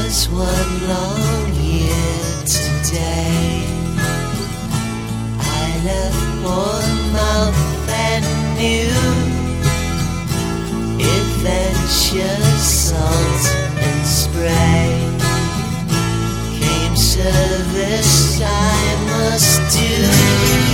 was one long year today. I left Bournemouth and knew adventure, salt and spray. Came service I must do.